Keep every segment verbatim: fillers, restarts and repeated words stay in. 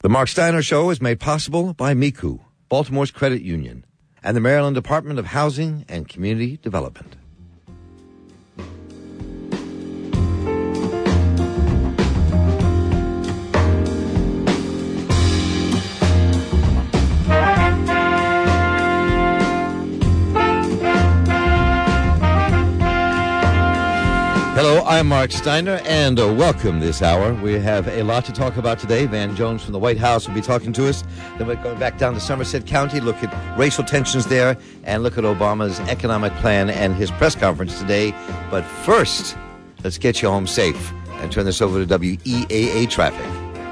The Mark Steiner Show is made possible by M I C U, Baltimore's credit union, and the Maryland Department of Housing and Community Development. Hello, I'm Mark Steiner, and uh, welcome this hour. We have a lot to talk about today. Van Jones from the White House will be talking to us. Then we're going back down to Somerset County, look at racial tensions there, and look at Obama's economic plan and his press conference today. But first, let's get you home safe and turn this over to W E A A Traffic.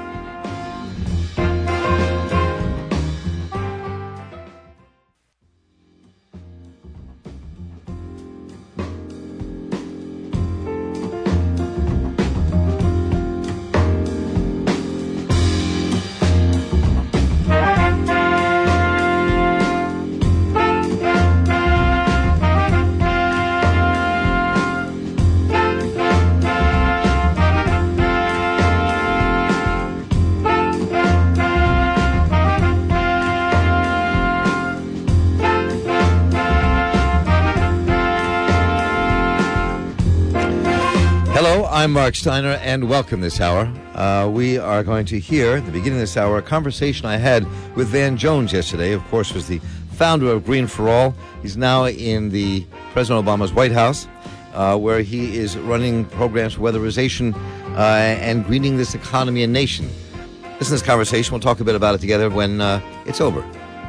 I'm Mark Steiner, and welcome this hour. Uh, we are going to hear, at the beginning of this hour, a conversation I had with Van Jones yesterday. Of course, was the founder of Green for All. He's now in the President Obama's White House, uh, where he is running programs for weatherization uh, and greening this economy and nation. Listen to this conversation. We'll talk a bit about it together when uh, it's over.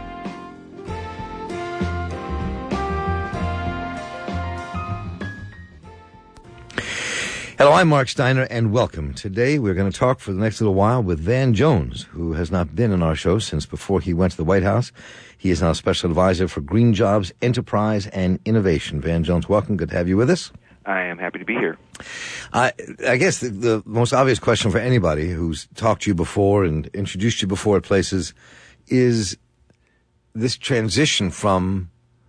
Hello, I'm Mark Steiner, and welcome. Today, we're going to talk for the next little while with Van Jones, who has not been in our show since before he went to the White House. He is now a special advisor for green jobs, enterprise, and innovation. Van Jones, welcome. Good to have you with us. I am happy to be here. I, I guess the, the most obvious question for anybody who's talked to you before and introduced you before at places is this transition from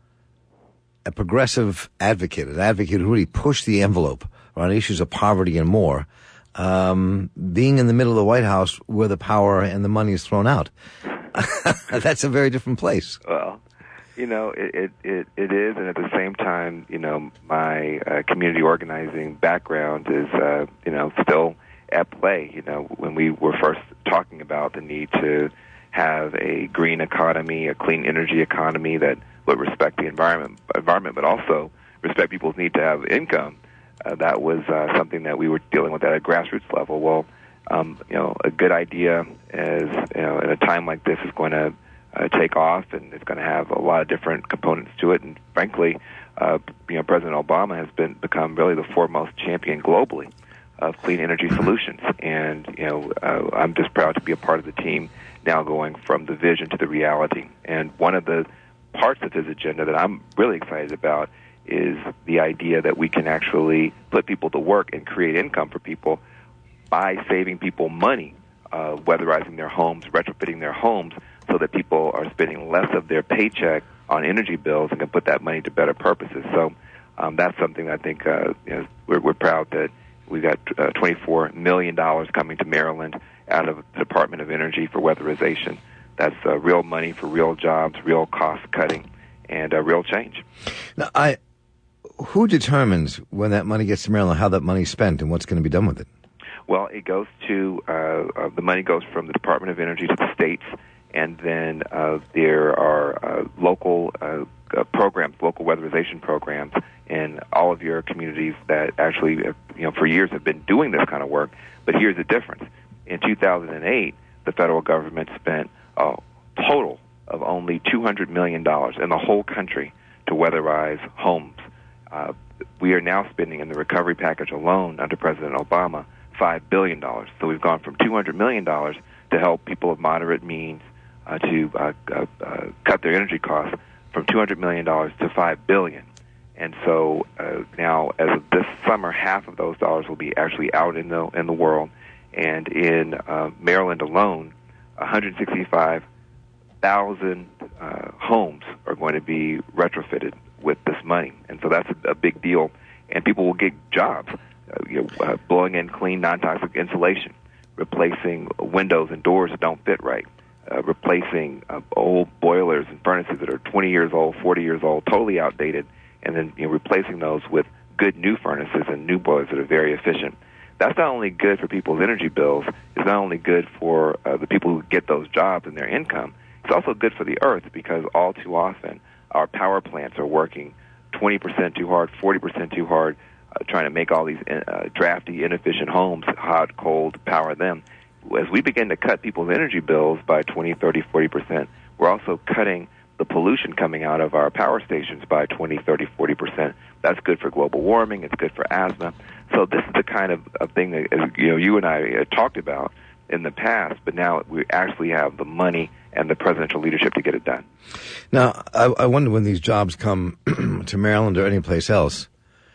a progressive advocate, an advocate who really pushed the envelope on issues of poverty and more, um, being in the middle of the White House where the power and the money is thrown out. That's a very different place. Well, you know, it, it, it, it is, and at the same time, you know, my uh, community organizing background is, uh, you know, still at play. You know, when we were first talking about the need to have a green economy, a clean energy economy that would respect the environment, environment, but also respect people's need to have income, Uh, that was uh, something that we were dealing with at a grassroots level. Well, um, you know, a good idea is, you know, at a time like this is going to uh, take off, and it's going to have a lot of different components to it. And frankly, uh, you know, President Obama has been become really the foremost champion globally of clean energy solutions. And you know, uh, I'm just proud to be a part of the team now, going from the vision to the reality. And one of the parts of his agenda that I'm really excited about is the idea that we can actually put people to work and create income for people by saving people money, uh, weatherizing their homes, retrofitting their homes, so that people are spending less of their paycheck on energy bills and can put that money to better purposes. So um, that's something I think uh, you know, we're, we're proud that we've got uh, twenty-four million dollars coming to Maryland out of the Department of Energy for weatherization. That's uh, real money for real jobs, real cost cutting, and uh, real change. Now, I... Who determines when that money gets to Maryland, how that money is spent, and what's going to be done with it? Well, it goes to, uh, uh, the money goes from the Department of Energy to the states, and then uh, there are uh, local uh, uh, programs, local weatherization programs in all of your communities that actually, uh, you know, for years have been doing this kind of work. But here's the difference. In two thousand eight, the federal government spent a total of only two hundred million dollars in the whole country to weatherize homes. Uh, we are now spending in the recovery package alone under President Obama five billion dollars. So we've gone from two hundred million dollars to help people of moderate means uh, to uh, uh, uh, cut their energy costs from two hundred million dollars to five billion dollars. And so uh, now, as of this summer, half of those dollars will be actually out in the in the world. And in uh, Maryland alone, one hundred sixty-five thousand uh, homes are going to be retrofitted with this money. And so that's a, a big deal. And people will get jobs, uh, you know, uh, blowing in clean, non-toxic insulation. replacing windows and doors that don't fit right, uh, replacing uh, old boilers and furnaces that are twenty years old, forty years old, totally outdated, and then you know, replacing those with good new furnaces and new boilers that are very efficient. That's not only good for people's energy bills, it's not only good for uh, the people who get those jobs and their income, it's also good for the earth, because all too often our power plants are working twenty percent too hard, forty percent too hard, uh, trying to make all these uh, drafty, inefficient homes hot, cold, power them. As we begin to cut people's energy bills by twenty, thirty, forty percent, we're also cutting the pollution coming out of our power stations by twenty, thirty, forty percent. That's good for global warming. It's good for asthma. So this is the kind of, of thing that uh, you know you and I uh, talked about in the past, but now we actually have the money and the presidential leadership to get it done. Now, I, I wonder when these jobs come to Maryland or any place else,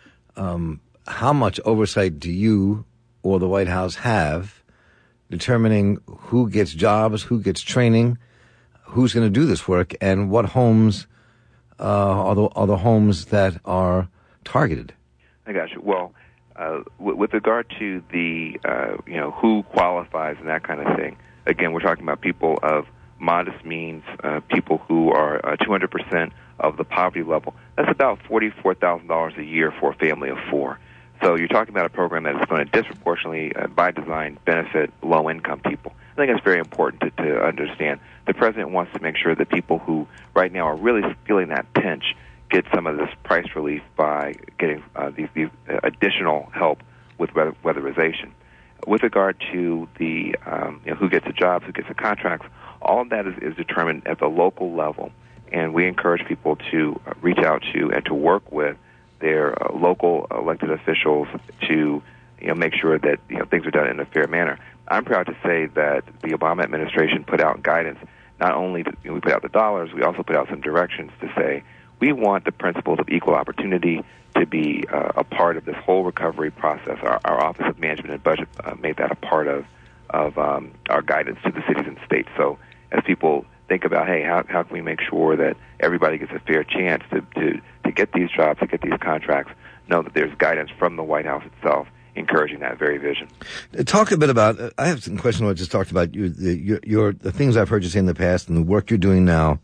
um, how much oversight do you or the White House have determining who gets jobs, who gets training, who's going to do this work, and what homes uh, are, the, are the homes that are targeted? I got you. Well, uh, w- with regard to the, uh, you know, who qualifies and that kind of thing, again, we're talking about people of modest means, uh, people who are uh, two hundred percent of the poverty level. That's about forty-four thousand dollars a year for a family of four. So you're talking about a program that is going to disproportionately, uh, by design, benefit low-income people. I think that's very important to, to understand. The president wants to make sure that people who right now are really feeling that pinch get some of this price relief by getting uh, these, these additional help with weather- weatherization. With regard to the um, you know, who gets the jobs, who gets the contracts, all of that is, is determined at the local level, and we encourage people to uh, reach out to and to work with their uh, local elected officials to you know make sure that you know things are done in a fair manner. I'm proud to say that the Obama administration put out guidance. Not only did you know, we put out the dollars, we also put out some directions to say we want the principles of equal opportunity to be uh, a part of this whole recovery process. Our, our Office of Management and Budget uh, made that a part of of um, our guidance to the cities and states. So as people think about, hey, how how can we make sure that everybody gets a fair chance to, to, to get these jobs, to get these contracts, know that there's guidance from the White House itself encouraging that very vision. Talk a bit about, uh, I have some questions I just talked about, you, the, your, your, the things I've heard you say in the past and the work you're doing now,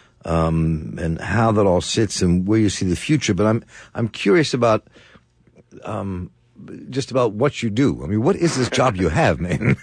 um, and how that all sits and where you see the future. But I'm I'm curious about um, just about what you do. I mean, what is this job you have, man?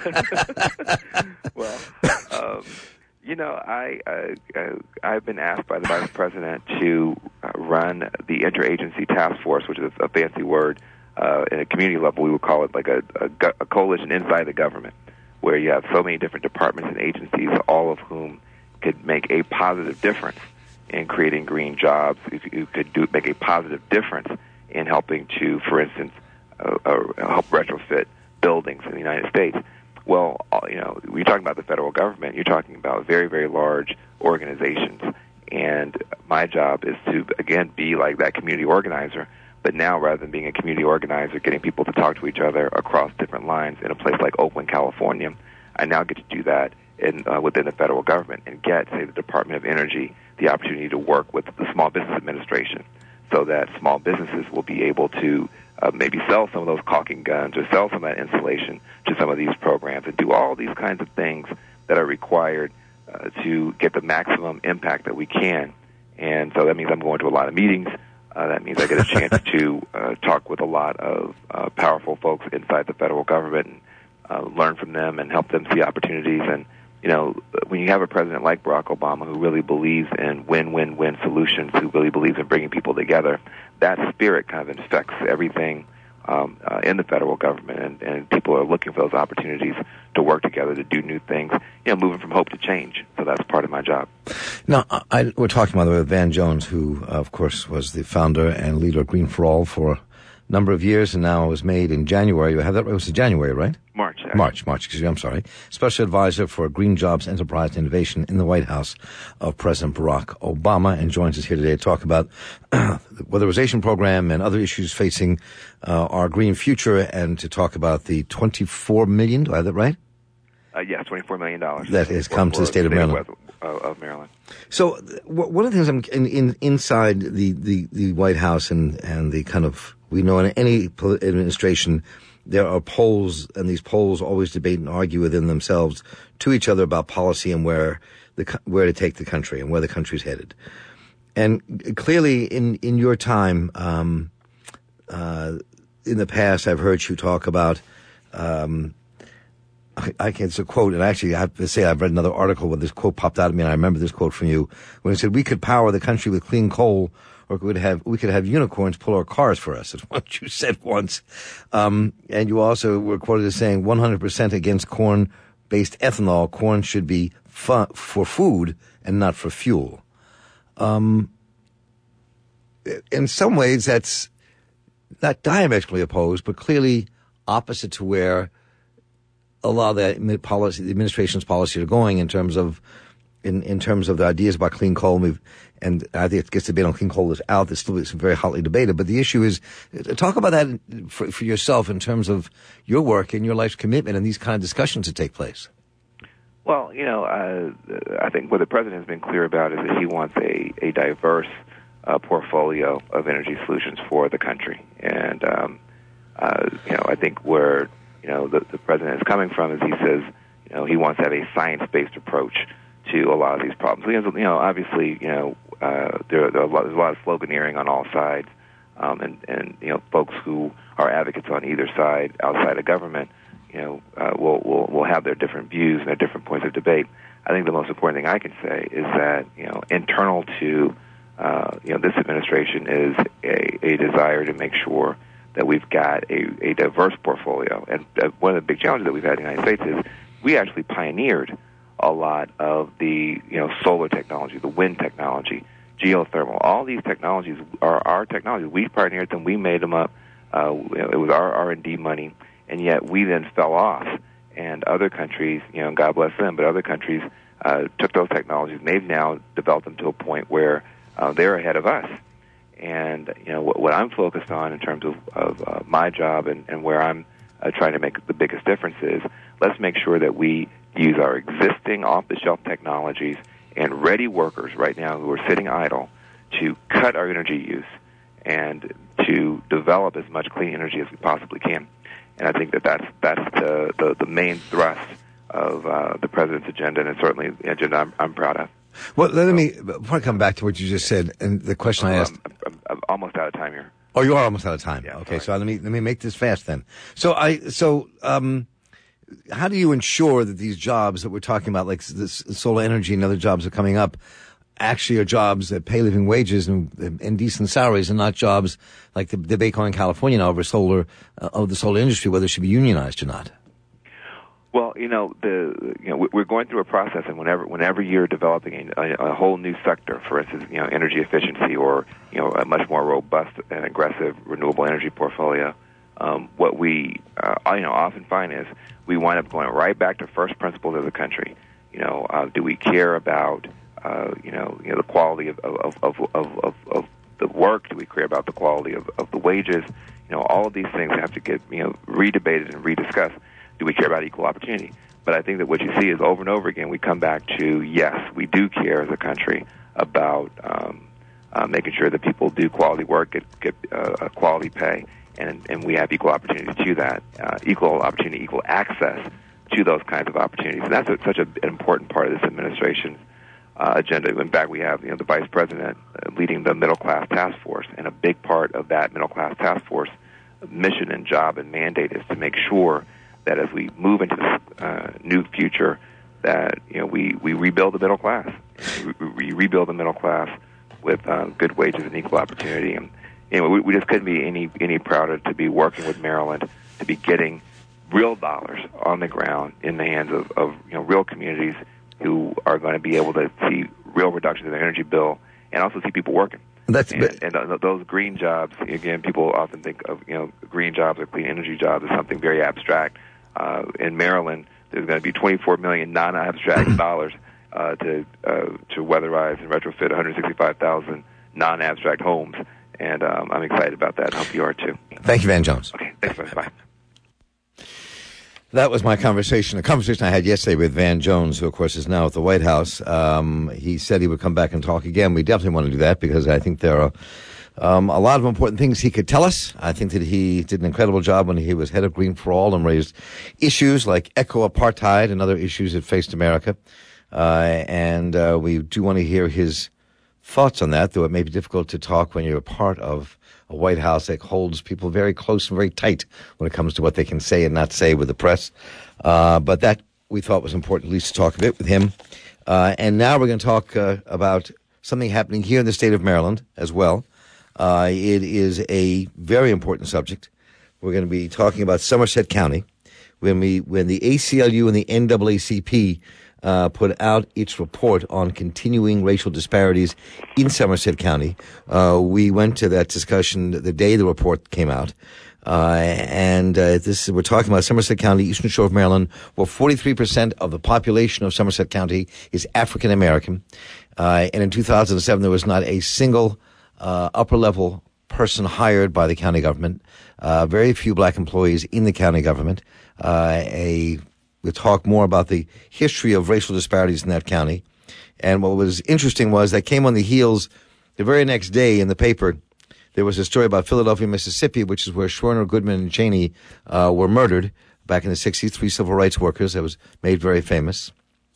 Well, um, you know, I, uh, uh, I've been asked by the Vice President to uh, run the Interagency Task Force, which is a fancy word. Uh, in a community level, we would call it like a, a, a coalition inside the government, where you have so many different departments and agencies, all of whom could make a positive difference in creating green jobs. If you could do make a positive difference in helping to, for instance, uh, uh, help retrofit buildings in the United States. Well, you know, when you're talking about the federal government, you're talking about very, very large organizations. And my job is to, again, be like that community organizer. But now, rather than being a community organizer, getting people to talk to each other across different lines in a place like Oakland, California, I now get to do that in, uh, within the federal government and get, say, the Department of Energy the opportunity to work with the Small Business Administration so that small businesses will be able to uh, maybe sell some of those caulking guns or sell some of that insulation to some of these programs and do all these kinds of things that are required uh, to get the maximum impact that we can. And so that means I'm going to a lot of meetings. Uh, that means I get a chance to uh, talk with a lot of uh, powerful folks inside the federal government and uh, learn from them and help them see opportunities. And, you know, when you have a president like Barack Obama who really believes in win-win-win solutions, who really believes in bringing people together, that spirit kind of infects everything um, uh, in the federal government, and, and people are looking for those opportunities to work together to do new things, you know, moving from hope to change. So that's part of my job. Now, I, we're talking, by the way, with Van Jones, who, uh, of course, was the founder and leader of Green for All for a number of years, and now it was made in January. You have that? It was in January, right? March. Actually. March, March, excuse me, I'm sorry. Special Advisor for Green Jobs, Enterprise, and Innovation in the White House of President Barack Obama, and joins us here today to talk about the weatherization program and other issues facing uh, our green future, and to talk about the twenty-four million dollars, do I have that right? Uh, yes, twenty-four million dollars. That has come to the state of Maryland. Of, of Maryland. So one of the things I'm in, in, inside the, the, the White House and, and the kind of, we know in any administration, there are polls, and these polls always debate and argue within themselves to each other about policy and where the where to take the country and where the country's headed. And clearly, in in your time, um, uh, in the past, I've heard you talk about. Um, I, I can, it's a quote, and actually I have to say I've read another article where this quote popped out at me, and I remember this quote from you when it said, "We could power the country with clean coal, or we could have we could have unicorns pull our cars for us." That's what you said once. Um, and you also were quoted as saying, one hundred percent against corn-based ethanol. Corn should be fu- for food and not for fuel. Um, in some ways, that's not diametrically opposed, but clearly opposite to where a lot of the policy, the administration's policy are going in terms of, in, in terms of the ideas about clean coal. We've, and I think it gets debate on clean coal is out. It's still it's very hotly debated. But the issue is, talk about that for, for yourself in terms of your work and your life's commitment and these kind of discussions that take place. Well, you know, uh, I think what the president has been clear about is that he wants a, a diverse uh, portfolio of energy solutions for the country. And, um, uh, you know, I think where you know, the, the president is coming from is he says, you know, he wants to have a science-based approach to a lot of these problems. Because, you know, obviously, you know, uh, there, there are a lot, there's a lot of sloganeering on all sides, um, and, and, you know, folks who are advocates on either side outside of government, you know, uh, will, will, will have their different views and their different points of debate. I think the most important thing I can say is that, you know, internal to, uh, you know, this administration is a, a desire to make sure that we've got a, a diverse portfolio. And uh, one of the big challenges that we've had in the United States is we actually pioneered a lot of the, you know, solar technology, the wind technology, geothermal. All these technologies are our technologies. We pioneered them. We made them up. Uh, it was our R and D money, and yet we then fell off. And other countries, you know, God bless them, but other countries uh, took those technologies, and they've now developed them to a point where uh, they're ahead of us. And, you know, what, what I'm focused on in terms of, of uh, my job and, and where I'm uh, trying to make the biggest difference is let's make sure that we use our existing off-the-shelf technologies and ready workers right now who are sitting idle to cut our energy use and to develop as much clean energy as we possibly can. And I think that that's, that's the, the, the main thrust of uh, the president's agenda, and it's certainly the agenda I'm, I'm proud of. Well, let me, before I come back to what you just said, and the question oh, I asked. I'm, I'm, I'm almost out of time here. Oh, you are almost out of time. Yeah, okay, sorry. so let me, let me make this fast then. So I, so, um, how do you ensure that these jobs that we're talking about, like this solar energy and other jobs that are coming up, actually are jobs that pay living wages and, and decent salaries, and not jobs like the debate going in California now over solar, uh, of the solar industry, whether it should be unionized or not? Well, you know, the you know we're going through a process, and whenever whenever you're developing a, a whole new sector, for instance, you know, energy efficiency or you know a much more robust and aggressive renewable energy portfolio, um, what we uh, you know often find is we wind up going right back to first principles as a country. You know, uh, do we care about uh, you know you know the quality of of, of of of of the work? Do we care about the quality of of the wages? You know, all of these things have to get you know redebated and rediscussed. Do we care about equal opportunity? But I think that what you see is over and over again, we come back to, yes, we do care as a country about um, uh, making sure that people do quality work, get, get uh, quality pay, and, and we have equal opportunity to that, uh, equal opportunity, equal access to those kinds of opportunities. And that's a, such a, an important part of this administration's uh, agenda. In fact, we have you know the vice president uh, leading the middle class task force, and a big part of that middle class task force mission and job and mandate is to make sure that as we move into this uh, new future, that you know we, we rebuild the middle class. We, we rebuild the middle class with uh, good wages and equal opportunity. And you know, we, we just couldn't be any any prouder to be working with Maryland, to be getting real dollars on the ground in the hands of, of you know real communities who are going to be able to see real reductions in their energy bill and also see people working. That's and, and uh, those green jobs, again, people often think of you know green jobs or clean energy jobs as something very abstract. Uh, in Maryland, there's going to be twenty-four million non-abstract dollars uh, to uh, to weatherize and retrofit one hundred sixty-five thousand non-abstract homes, and um, I'm excited about that. I hope you are too. Thank you, Van Jones. Okay, thanks, man. Bye. That was my conversation, a conversation I had yesterday with Van Jones, who, of course, is now at the White House. Um, he said he would come back and talk again. We definitely want to do that because I think there are Um, a lot of important things he could tell us. I think that he did an incredible job when he was head of Green for All and raised issues like eco-apartheid and other issues that faced America. Uh, and uh, we do want to hear his thoughts on that, though it may be difficult to talk when you're a part of a White House that holds people very close and very tight when it comes to what they can say and not say with the press. Uh, but that we thought was important at least to talk a bit with him. Uh, and now we're going to talk uh, about something happening here in the state of Maryland as well. Uh, it is a very important subject. We're going to be talking about Somerset County. When we, when the A C L U and the N double A C P uh, put out its report on continuing racial disparities in Somerset County, uh, we went to that discussion the day the report came out. Uh, and uh, this we're talking about Somerset County, Eastern Shore of Maryland, where forty-three percent of the population of Somerset County is African American. Uh, and in two thousand seven, there was not a single uh, upper-level person hired by the county government. Uh, very few black employees in the county government. Uh, a we'll talk more about the history of racial disparities in that county. And what was interesting was that came on the heels the very next day in the paper. There was a story about Philadelphia, Mississippi, which is where Schwerner, Goodman, and Cheney uh, were murdered back in the sixties, three civil rights workers. That was made very famous.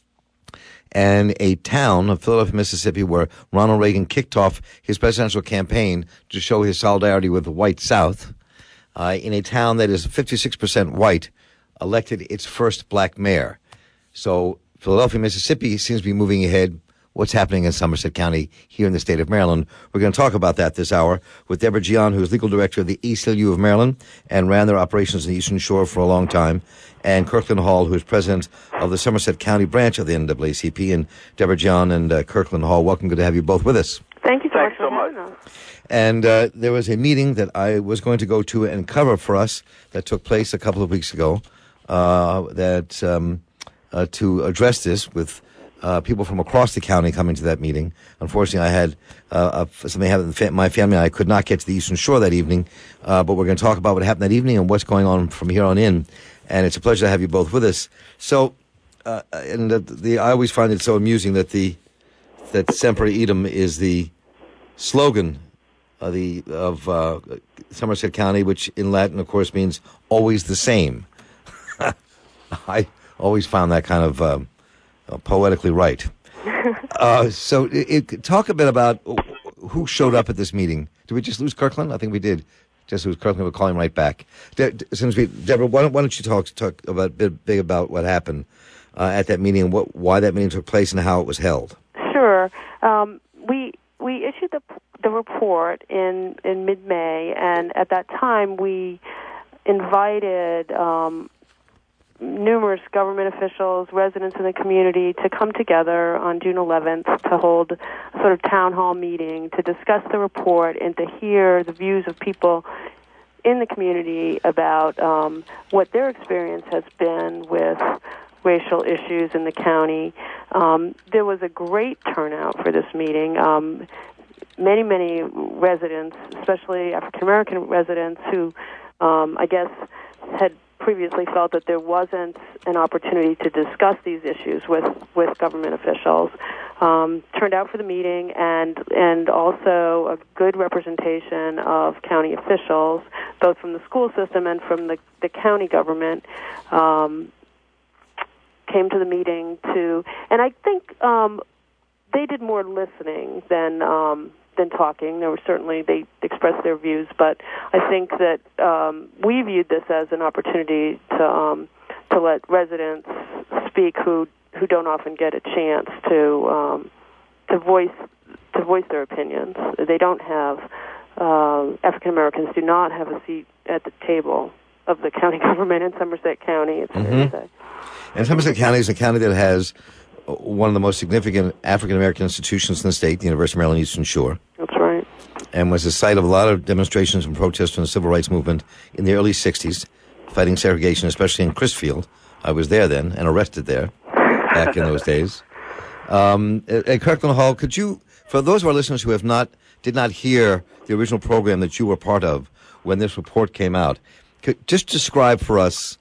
And a town of Philadelphia, Mississippi, where Ronald Reagan kicked off his presidential campaign to show his solidarity with the white South, uh, in a town that is fifty-six percent white, elected its first black mayor. So Philadelphia, Mississippi seems to be moving ahead. What's happening in Somerset County here in the state of Maryland? We're going to talk about that this hour with Deborah Gian, who is legal director of the A C L U of Maryland and ran their operations in the Eastern Shore for a long time, and Kirkland Hall, who is president of the Somerset County branch of the N double A C P. And Deborah Gian and uh, Kirkland Hall, welcome. Good to have you both with us. Thank you so Thanks much so for having us. And uh, there was a meeting that I was going to go to and cover for us that took place a couple of weeks ago uh, that um, uh, to address this with Uh, people from across the county coming to that meeting. Unfortunately, I had uh, uh, something happen in my family. I could not get to the Eastern Shore that evening, uh, but we're going to talk about what happened that evening and what's going on from here on in. And it's a pleasure to have you both with us. So, uh, and the, the I always find it so amusing that the that Semper Idem is the slogan of the of uh, Somerset County, which in Latin, of course, means always the same. I always found that kind of Um, Uh, poetically right. uh, so it, it, talk a bit about who showed up at this meeting. Did we just lose Kirkland? I think we did. Just lose Kirkland. We'll call him right back. De- De- since we, Deborah, why don't, why don't you talk talk about a bit big about what happened uh, at that meeting and what, why that meeting took place and how it was held? Sure. Um, we we issued the the report in in mid-May, and at that time we invited Um, numerous government officials, residents in the community to come together on June eleventh to hold a sort of town hall meeting to discuss the report and to hear the views of people in the community about um, what their experience has been with racial issues in the county. Um, there was a great turnout for this meeting. Um, many, many residents, especially African-American residents who um, I guess had previously felt that there wasn't an opportunity to discuss these issues with, with government officials, um, turned out for the meeting, and and also a good representation of county officials, both from the school system and from the, the county government, um, came to the meeting to, and I think um, they did more listening than um, than talking. There were certainly, they expressed their views, but I think that um, we viewed this as an opportunity to um, to let residents speak who who don't often get a chance to um, to voice to voice their opinions. They don't have uh, African Americans do not have a seat at the table of the county government in Somerset County. It's mm-hmm. fair to say. And Somerset County is a county that has one of the most significant African-American institutions in the state, the University of Maryland Eastern Shore. That's right. And was the site of a lot of demonstrations and protests from the civil rights movement in the early sixties, fighting segregation, especially in Chrisfield. I was there then and arrested there back in those days. Um, at Kirkland Hall, could you, for those of our listeners who have not, did not hear the original program that you were part of when this report came out, could just describe for us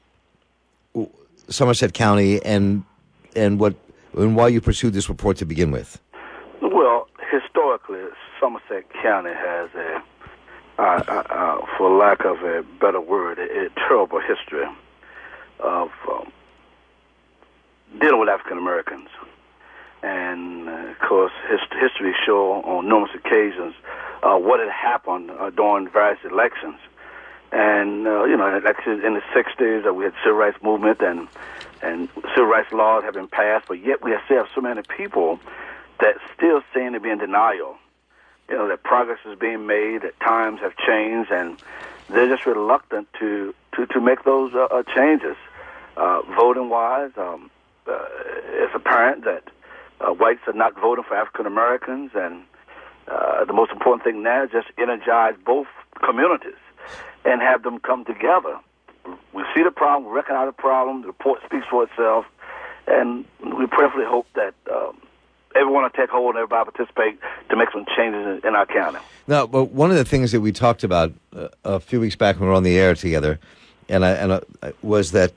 Somerset County and and what and why you pursued this report to begin with? Well, historically, Somerset County has a, uh, uh, uh, for lack of a better word, a, a terrible history of um, dealing with African Americans. And, uh, of course, his, history shows on numerous occasions uh, what had happened uh, during various elections. And, uh, you know, elections in the sixties, uh, we had civil rights movement, and, and civil rights laws have been passed, but yet we still have so many people that still seem to be in denial. You know, that progress is being made, that times have changed, and they're just reluctant to, to, to make those uh, uh, changes. Uh, voting-wise, um, uh, it's apparent that Uh, whites are not voting for African Americans, and uh, the most important thing now is just energize both communities and have them come together. We see the problem, we recognize the problem, the report speaks for itself, and we prayerfully hope that um, everyone will take hold and everybody participate to make some changes in, in our county. Now, but one of the things that we talked about uh, a few weeks back when we were on the air together, and I, and I, was that,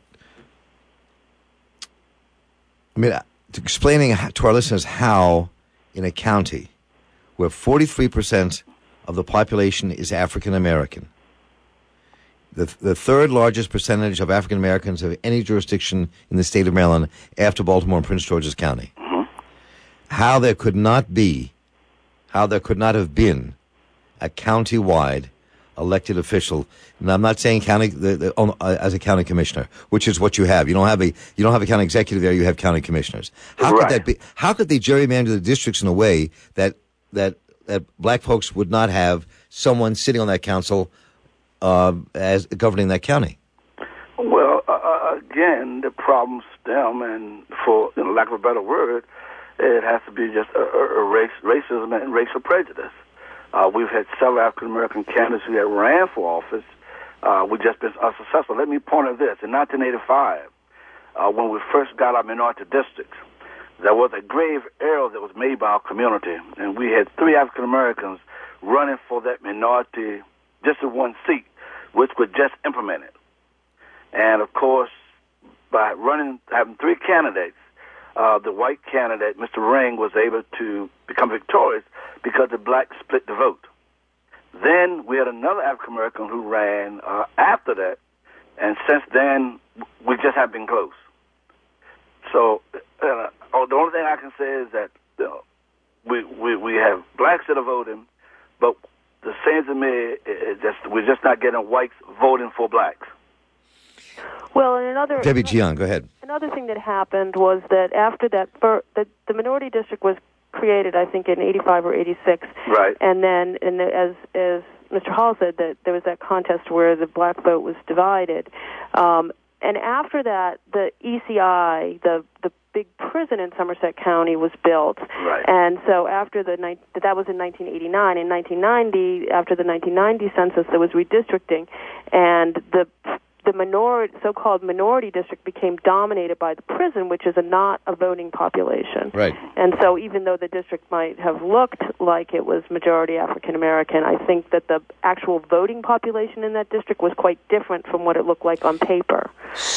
I mean, explaining to our listeners how, in a county where forty-three percent of the population is African American, the the third largest percentage of African Americans of any jurisdiction in the state of Maryland after Baltimore and Prince George's County, mm-hmm. how there could not be, how there could not have been a county-wide elected official, and I'm not saying county the, the, uh, as a county commissioner, which is what you have. You don't have a you don't have a county executive there. You have county commissioners. How right. could that be? How could they gerrymander the districts in a way that that that black folks would not have someone sitting on that council uh, as governing that county? Well, uh, again, the problems stem, and for you know, lack of a better word, it has to be just a, a race, racism and racial prejudice. Uh, we've had several African-American candidates who have ran for office. Uh, we've just been unsuccessful. Let me point out this. In nineteen eighty-five, uh, when we first got our minority districts, there was a grave error that was made by our community, and we had three African-Americans running for that minority district one seat, which was just implemented. And, of course, by running, having three candidates, uh, the white candidate, Mister Ring, was able to become victorious because the blacks split the vote. Then we had another African-American who ran uh, after that, and since then, we just have been close. So uh, oh, the only thing I can say is that you know, we, we we have blacks that are voting, but the same to me is just we're just not getting whites voting for blacks. Well, and another Debbie Gian, go ahead. Another thing that happened was that after that, fir- the, the minority district was created, I think, in eighty-five or eighty-six. Right. And then, and as as Mister Hall said, that there was that contest where the black vote was divided. Um, and after that, the E C I, the the big prison in Somerset County, was built. Right. And so after the that was in nineteen eighty-nine. In nineteen ninety, after the nineteen ninety census, there was redistricting, and the the minority, so-called minority district became dominated by the prison, which is a not a voting population. Right. And so even though the district might have looked like it was majority African American, I think that the actual voting population in that district was quite different from what it looked like on paper.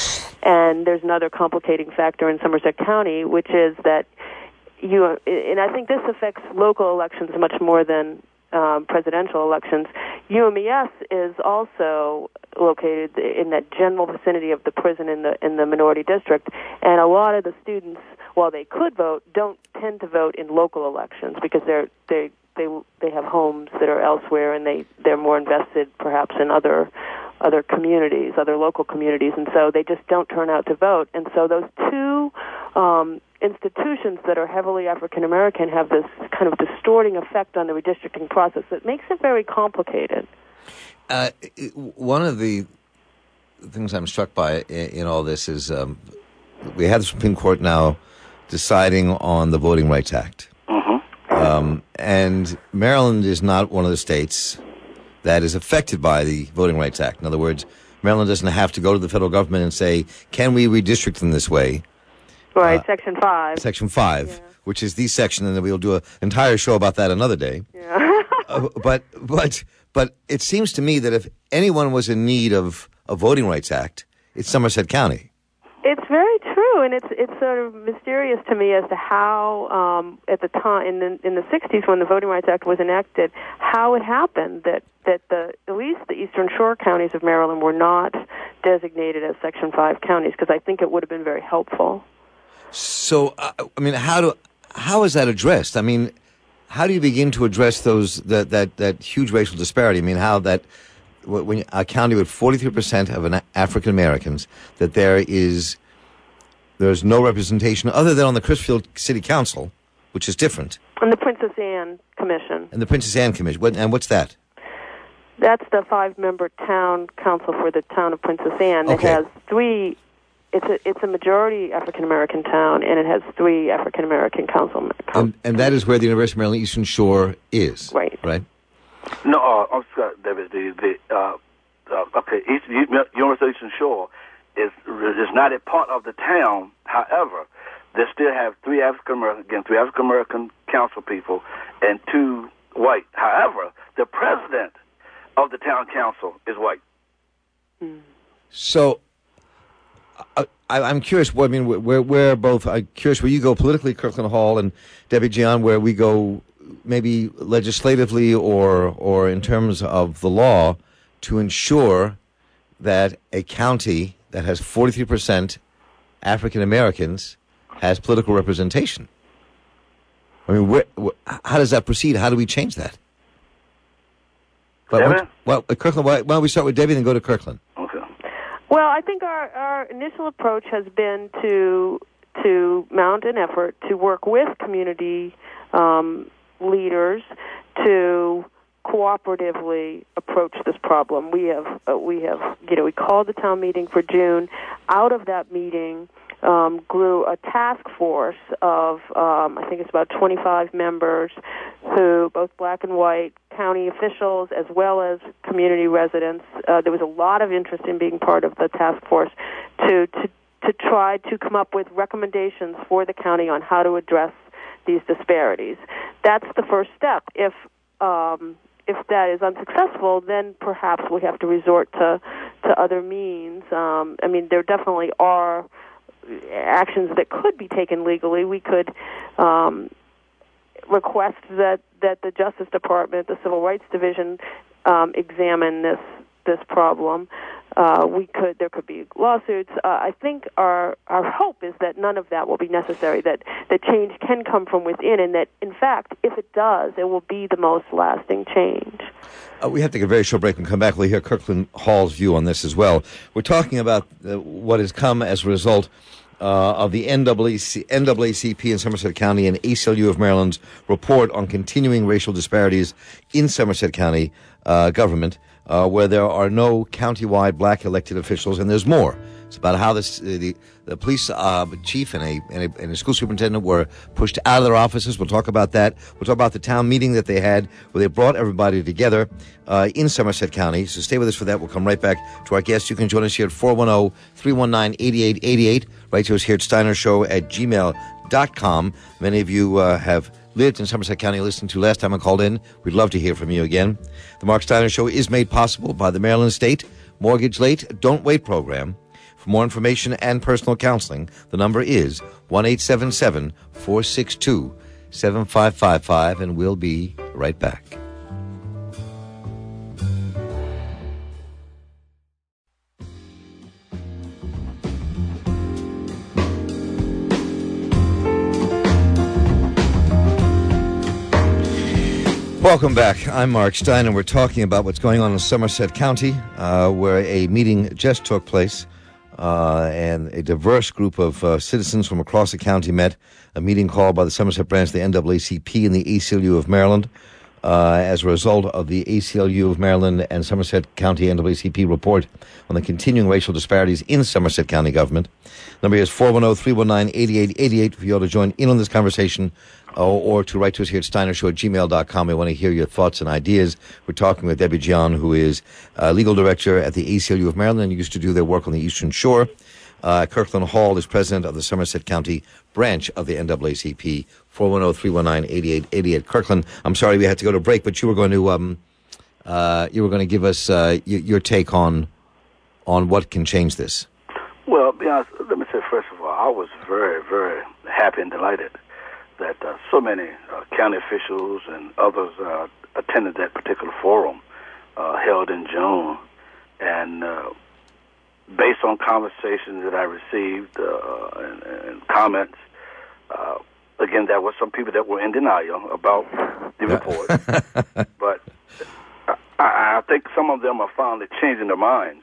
And there's another complicating factor in Somerset County, which is that you, and I think this affects local elections much more than Um, presidential elections. U M E S is also located in that general vicinity of the prison in the in the minority district, and a lot of the students, while they could vote, don't tend to vote in local elections because they're they they they have homes that are elsewhere, and they they're more invested perhaps in other other communities, other local communities, and so they just don't turn out to vote. And so those two um, institutions that are heavily African American have this kind of distorting effect on the redistricting process that makes it very complicated. Uh, one of the things I'm struck by in, in all this is um, we have the Supreme Court now deciding on the Voting Rights Act. Mm-hmm. Um, and Maryland is not one of the states that is affected by the Voting Rights Act. In other words, Maryland doesn't have to go to the federal government and say, can we redistrict in this way? Right, uh, Section five. Section five, yeah. which is the section, and then we'll do an entire show about that another day. Yeah. uh, but but but it seems to me that if anyone was in need of a Voting Rights Act, it's Somerset County. It's very true, and it's it's sort of mysterious to me as to how, um, at the time in the in the sixties when the Voting Rights Act was enacted, how it happened that that the at least the Eastern Shore counties of Maryland were not designated as Section five counties, because I think it would have been very helpful. So, uh, I mean, how do how is that addressed? I mean, how do you begin to address those that that, that huge racial disparity? I mean, how that when a county with forty-three percent of an African Americans, that there is there's no representation other than on the Crisfield City Council, which is different, and the Princess Anne Commission, and the Princess Anne Commission. What, and what's that? That's the five-member town council for the town of Princess Anne. That Okay. has three. It's a it's a majority African American town, and it has three African American councilmen. And, and that is where the University of Maryland Eastern Shore is. Right. Right. No, uh, I'm sorry, David. The, the uh, uh, okay, East, University of Eastern Shore is is not a part of the town. However, they still have three African American, again, three African American council people and two white. However, the president of the town council is white. Mm. So, uh, I, I'm curious. What I mean, where where both I'm curious where you go politically, Kirkland Hall and Debbie Gian, where we go maybe legislatively or or in terms of the law to ensure that a county that has forty-three percent African Americans has political representation. I mean, where, where, how does that proceed? How do we change that? Debbie? Well, well, Kirkland, why, why don't we start with Debbie and then go to Kirkland? Okay. Well, I think our, our initial approach has been to to mount an effort to work with community um, leaders to cooperatively approach this problem. We have uh, we have you know we called the town meeting for June. Out of that meeting um, grew a task force of um, I think it's about twenty-five members, who both black and white county officials as well as community residents. Uh, there was a lot of interest in being part of the task force to to to try to come up with recommendations for the county on how to address these disparities. That's the first step. If um, if that is unsuccessful, then perhaps we have to resort to to other means. Um, I mean, there definitely are actions that could be taken legally. We could um, request that, that the Justice Department, the Civil Rights Division, um, examine this this problem. Uh, we could there could be lawsuits. Uh, I think our our hope is that none of that will be necessary. That that change can come from within, and that in fact, if it does, it will be the most lasting change. Uh, we have to take a very short break and come back. We'll hear Kirkland Hall's view on this as well. We're talking about uh, what has come as a result uh, of the N double A C P in Somerset County and A C L U of Maryland's report on continuing racial disparities in Somerset County uh, government. Uh, where there are no countywide black elected officials, and there's more. It's about how this, uh, the, the police uh, chief and a, and a and a school superintendent were pushed out of their offices. We'll talk about that. We'll talk about the town meeting that they had, where they brought everybody together uh, in Somerset County. So stay with us for that. We'll come right back to our guests. You can join us here at four one zero, three one nine, eight eight eight eight. Write to us here at Steiner Show at gmail dot com. Many of you uh, have lived in Somerset County, listened to last time I called in. We'd love to hear from you again. The Mark Steiner Show is made possible by the Maryland State Mortgage Late Don't Wait program. For more information and personal counseling, the number is one eight seven seven, four six two, seven five five five, and we'll be right back. Welcome back. I'm Mark Stein, and we're talking about what's going on in Somerset County, uh, where a meeting just took place, uh, and a diverse group of uh, citizens from across the county met. A meeting called by the Somerset branch of the N double A C P and the A C L U of Maryland, uh, as a result of the A C L U of Maryland and Somerset County N double A C P report on the continuing racial disparities in Somerset County government. Number is four one zero, three one nine, eight eight eight eight for you all to join in on this conversation, or, or to write to us here at Steiner Show at gmail dot com. We want to hear your thoughts and ideas. We're talking with Debbie Gian, who is uh, legal director at the A C L U of Maryland and used to do their work on the Eastern Shore. Uh, Kirkland Hall is president of the Somerset County branch of the N double A C P. four one zero, three one nine, eight eight eight eight. Kirkland, I'm sorry we had to go to break, but you were going to um, uh, you were going to give us uh, y- your take on on what can change this. Well, be honest, let me say, first of all, I was very, very happy and delighted that uh, so many uh, county officials and others uh, attended that particular forum uh, held in June. And uh, based on conversations that I received uh, and, and comments, uh, again, there were some people that were in denial about the report. But I, I think some of them are finally changing their minds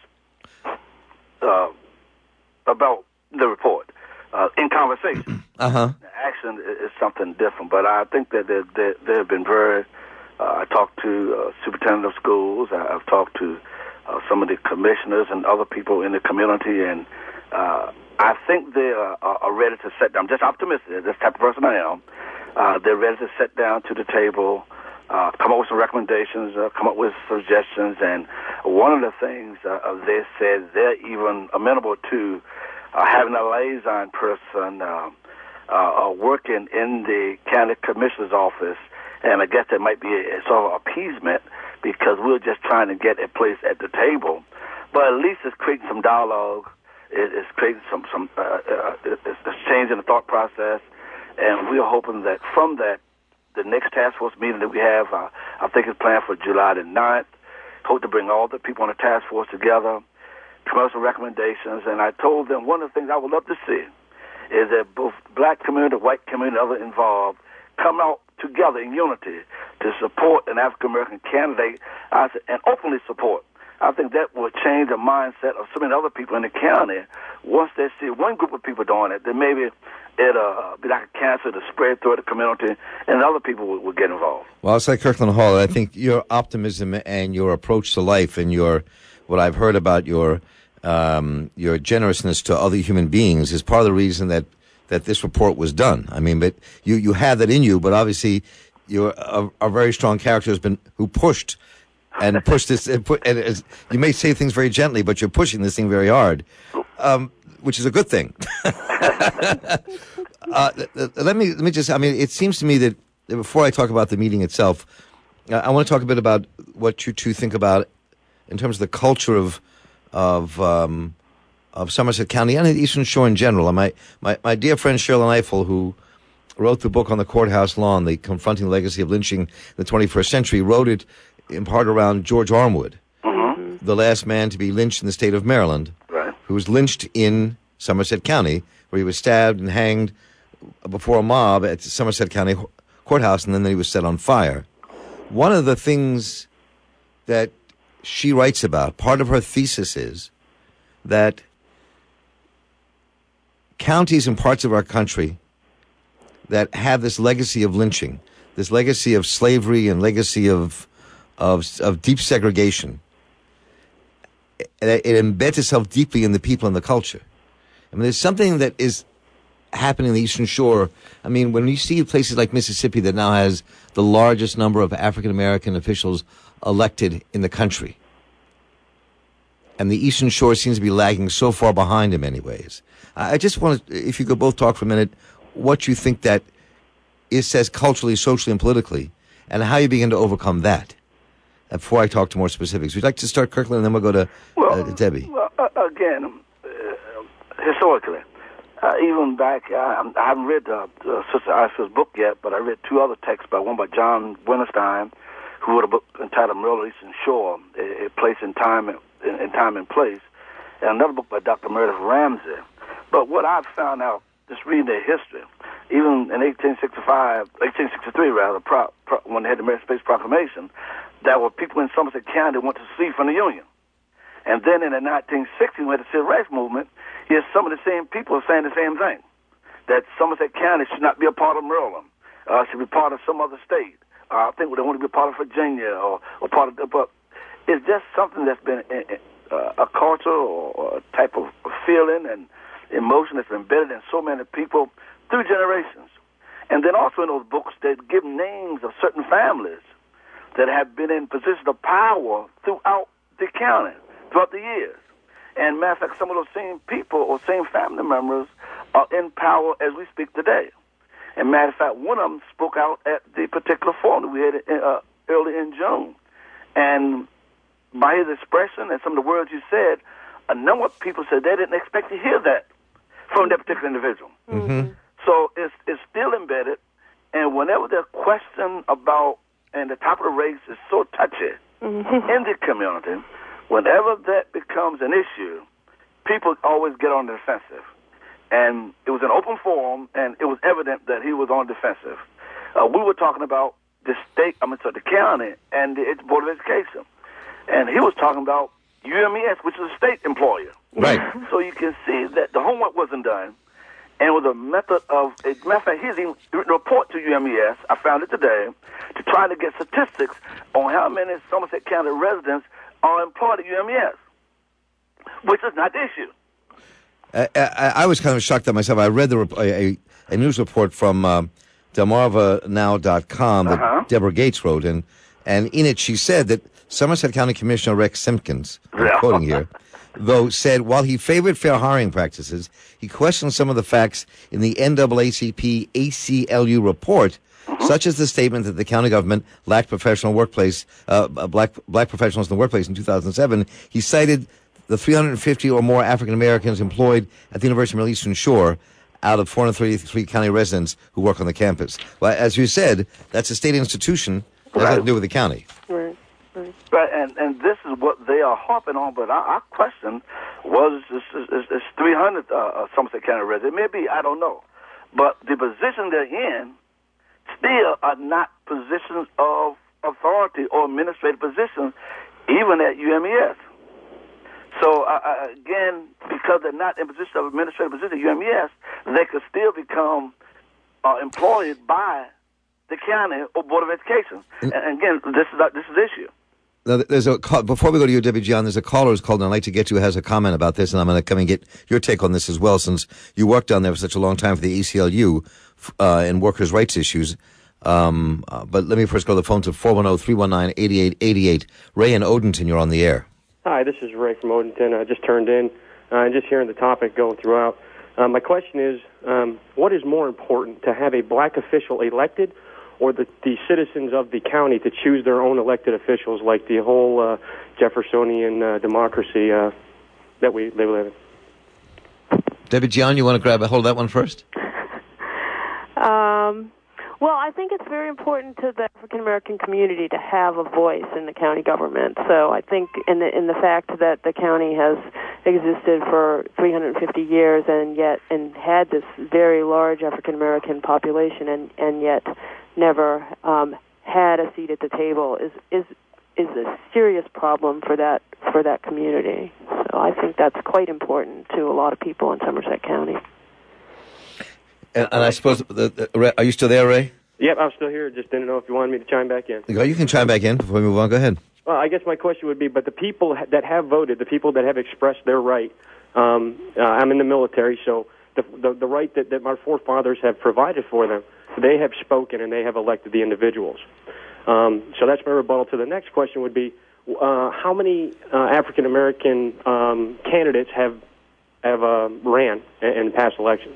uh, about the report uh, in conversation. Uh-huh. Action is something different, but I think that they, they, they have been very. Uh, I talked to uh, superintendent of schools. I, I've talked to uh, some of the commissioners and other people in the community, and uh, I think they are, are ready to sit down. I'm just optimistic. This type of person I am. Uh, they're ready to sit down to the table, uh, come up with some recommendations, uh, come up with suggestions, and one of the things uh, they said they're even amenable to uh, having a liaison person uh, uh, working in the county commissioner's office, and I guess there might be a, a sort of appeasement because we're just trying to get a place at the table, but at least it's creating some dialogue. It, it's creating some some uh, uh, it's, it's changing the thought process, and we're hoping that from that, the next task force meeting that we have, uh, I think it's planned for July the ninth. Hope to bring all the people on the task force together, come up with some recommendations, and I told them one of the things I would love to see is that both black community, white community, and others involved come out together in unity to support an African-American candidate uh, and openly support. I think that will change the mindset of so many other people in the county. Once they see one group of people doing it, then maybe it'll uh, be like a cancer to spread through the community, and other people will, will get involved. Well, it's like Kirkland Hall. I think your optimism and your approach to life and your what I've heard about your um, your generousness to other human beings is part of the reason that, that this report was done. I mean, but you, you have that in you, but obviously you're a, a very strong character who's been who pushed and pushed this. And, put, and as, you may say things very gently, but you're pushing this thing very hard, um, which is a good thing. uh, let me let me just. I mean, it seems to me that before I talk about the meeting itself, uh, I want to talk a bit about what you two think about in terms of the culture of of um, of Somerset County and the Eastern Shore in general. And my, my, my dear friend Shirley Eiffel, who wrote the book on the courthouse lawn, The Confronting the Legacy of Lynching in the twenty-first century, wrote it in part around George Armwood, mm-hmm. the last man to be lynched in the state of Maryland, right. who was lynched in Somerset County, where he was stabbed and hanged before a mob at Somerset County Courthouse, and then he was set on fire. One of the things that she writes about, part of her thesis is that counties and parts of our country that have this legacy of lynching, this legacy of slavery and legacy of of, of deep segregation, it, it embeds itself deeply in the people and the culture. I mean, there's something that is happening in the Eastern Shore. I mean, when you see places like Mississippi that now has the largest number of African-American officials elected in the country, and the Eastern Shore seems to be lagging so far behind in many ways. I just want to, if you could both talk for a minute, what you think that is says culturally, socially, and politically, and how you begin to overcome that. Before I talk to more specifics, we'd like to start Kirkland, and then we'll go to well, uh, Debbie. Well, uh, again, uh, historically, uh, even back, I, I haven't read uh, uh, Sister Eifel's book yet, but I read two other texts by one by John Winterstein, who wrote a book entitled Maryland Eastern Shore, a, a place in time, in, in time and place, and another book by Doctor Meredith Ramsey. But what I've found out, just reading their history, even in eighteen sixty-five, eighteen sixty-three rather, pro, pro, when they had the American Space Proclamation, there were people in Somerset County that wanted to secede from the Union. And then in the nineteen sixties, when the Civil Rights Movement, here's some of the same people saying the same thing, that Somerset County should not be a part of Maryland, uh, should be part of some other state. Uh, I think they want to be a part of Virginia or, or part of the, but it's just something that's been uh, a culture or, or a type of feeling and emotion that's been embedded in so many people through generations. And then also in those books, they give names of certain families that have been in positions of power throughout the county, throughout the years. And matter of fact, some of those same people or same family members are in power as we speak today. And matter of fact, one of them spoke out at the particular forum that we had uh, early in June. And by his expression and some of the words he said, a number of people said they didn't expect to hear that from that particular individual. Mm-hmm. So it's it's still embedded, and whenever there's question about, and the topic of race is so touchy Mm-hmm. in the community, whenever that becomes an issue, people always get on the defensive. And it was an open forum, and it was evident that he was on defensive. Uh, we were talking about the state, I mean, so the county and the Board of Education. And he was talking about U M E S, which is a state employer. Right. So you can see that the homework wasn't done, and it was a method of, a matter of fact, he's even written a report to U M E S, I found it today, to try to get statistics on how many Somerset County residents are employed at U M E S, which is not the issue. I, I, I was kind of shocked at myself. I read the rep- a, a news report from uh, Delmarva Now dot com that Uh-huh. Deborah Gates wrote, and, and in it she said that Somerset County Commissioner Rex Simpkins, I'm Yeah. quoting here, though said while he favored fair hiring practices, he questioned some of the facts in the N double A C P A C L U report, Mm-hmm. such as the statement that the county government lacked professional workplace, uh, black black professionals in the workplace in two thousand seven. He cited the three hundred fifty or more African Americans employed at the University of Middle Eastern Shore out of four hundred thirty-three county residents who work on the campus. Well, as you said, that's a state institution. That has Right. nothing to do with the county. Right. Right. Right, and, and this is what they are harping on, but our, our question was, is, is, is, is three hundred uh, Somerset County residents. Maybe, I don't know. But the position they're in still are not positions of authority or administrative positions, even at U M E S. So, uh, uh, again, because they're not in position of administrative position at U M E S, they could still become uh, employed by the county or Board of Education. And, and again, this is this is the issue. Now, there's a call, before we go to you, Debbie John, there's a caller who's called, and I'd like to get to, who has a comment about this, and I'm going to come and get your take on this as well, since you worked down there for such a long time for the A C L U uh, and workers' rights issues. Um, uh, but let me first go to the phone to four one zero, three one nine, eight eight eight eight. Ray in Odenton, you're on the air. Hi, this is Ray from Odenton. I just turned in uh, and just hearing the topic going throughout. Uh, my question is, um, what is more important, to have a black official elected or the, the citizens of the county to choose their own elected officials, like the whole uh, Jeffersonian uh, democracy uh, that we they live in? Debbie John, you want to grab a hold of that one first? Um, well, I think it's very important to the African American community to have a voice in the county government. So I think in the in the fact that the county has existed for three hundred fifty years and yet and had this very large African American population and and yet never um, had a seat at the table is is is a serious problem for that for that community. So I think that's quite important to a lot of people in Somerset County. And, and I suppose, the, the, are you still there, Ray? Yep, I'm still here. Just didn't know if you wanted me to chime back in. You can chime back in before we move on. Go ahead. Well, I guess my question would be, but the people that have voted, the people that have expressed their right, um, uh, I'm in the military, so the, the, the right that, that my forefathers have provided for them, they have spoken and they have elected the individuals. Um, so that's my rebuttal to the next question would be, uh, how many uh, African-American um, candidates have have uh, ran in, in past elections?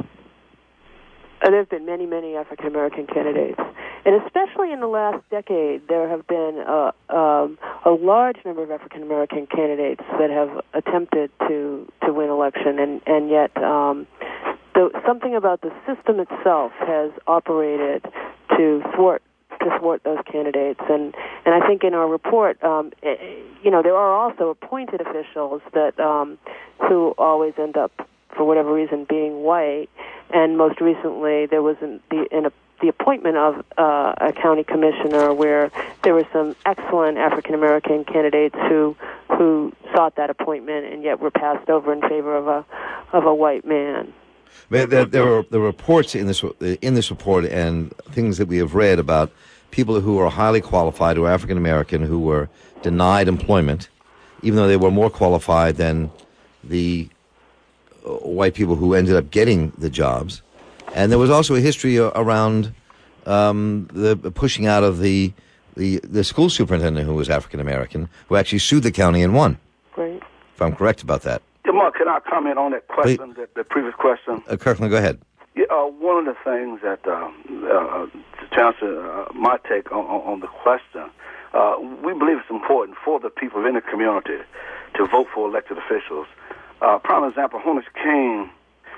Uh, there have been many, many African American candidates, and especially in the last decade, there have been uh, um, a large number of African American candidates that have attempted to to win election, and and yet um, the, something about the system itself has operated to thwart to thwart those candidates, and and I think in our report, um, it, you know, there are also appointed officials that um, who always end up, for whatever reason, being white. And most recently, there was an, the, an, the appointment of uh, a county commissioner where there were some excellent African-American candidates who who sought that appointment and yet were passed over in favor of a of a white man. There, there, there are the reports in this in this report and things that we have read about people who are highly qualified, who are African-American, who were denied employment, even though they were more qualified than the white people who ended up getting the jobs. And there was also a history around um, the pushing out of the, the the school superintendent who was African American, who actually sued the county and won. Right. If I'm correct about that. Yeah, Mark, can I comment on that question, the, the previous question? Uh, Kirkland, go ahead. Yeah, uh, one of the things that, uh, uh, to answer uh, my take on, on, on the question, uh, we believe it's important for the people in the community to vote for elected officials. Uh, prime example, Honus King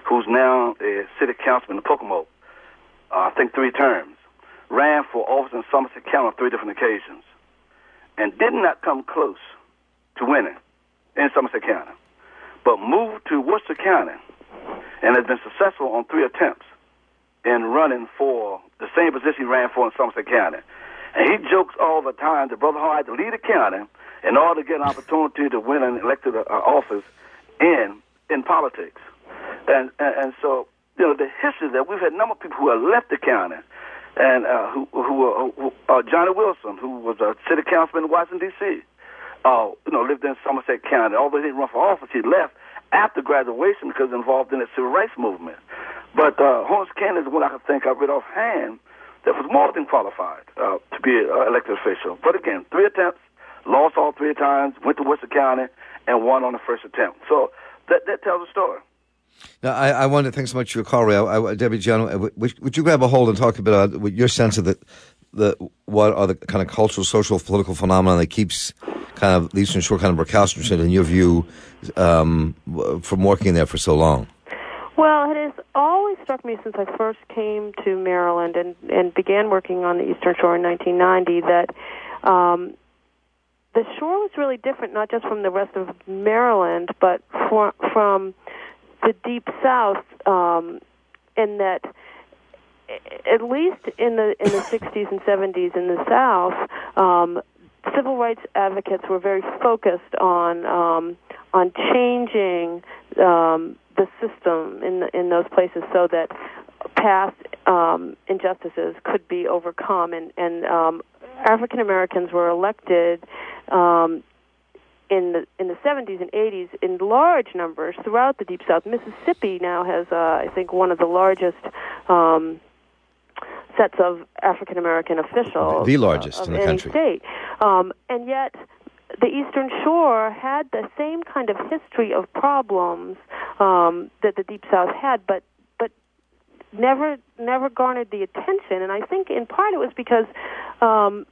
who's now a city councilman in Pocomoke, uh, I think three terms, ran for office in Somerset County on three different occasions, and did not come close to winning in Somerset County, but moved to Worcester County and has been successful on three attempts in running for the same position he ran for in Somerset County. And he jokes all the time that Brother Hall had to leave the county in order to get an opportunity to win an elected uh, office in in politics. And, and and so, you know, the history that we've had a number of people who have left the county, and uh, who who, uh, who uh, Johnny Wilson, who was a city councilman in Washington, D C, uh, you know, lived in Somerset County. Although he didn't run for office, he left after graduation because he was involved in the civil rights movement. But uh, Horace Kennedy is one I can think of right offhand that was more than qualified uh, to be an elected official. But again, three attempts, lost all three times, went to Worcester County, and won on the first attempt. So that that tells a story. Now, I, I want to thank so much for your call, Ray. I, I, Debbie John, would, would you grab a hold and talk about uh, your sense of the, the what are the kind of cultural, social, political phenomenon that keeps kind of the Eastern Shore kind of recalcitrant in your view um, from working there for so long? Well, it has always struck me since I first came to Maryland and, and began working on the Eastern Shore in nineteen ninety that um, the shore was really different, not just from the rest of Maryland, but for, from the Deep South, um, in that at least in the in the sixties and seventies in the South, um, civil rights advocates were very focused on um, on changing um, the system in the, in those places so that past um, injustices could be overcome, and, and um, African Americans were elected um, in the in the seventies and eighties in large numbers throughout the Deep South. Mississippi now has, uh, I think, one of the largest um, sets of African American officials, the largest uh, of in the any country, state, um, and yet the Eastern Shore had the same kind of history of problems um, that the Deep South had, but but never never garnered the attention. And I think in part it was because um,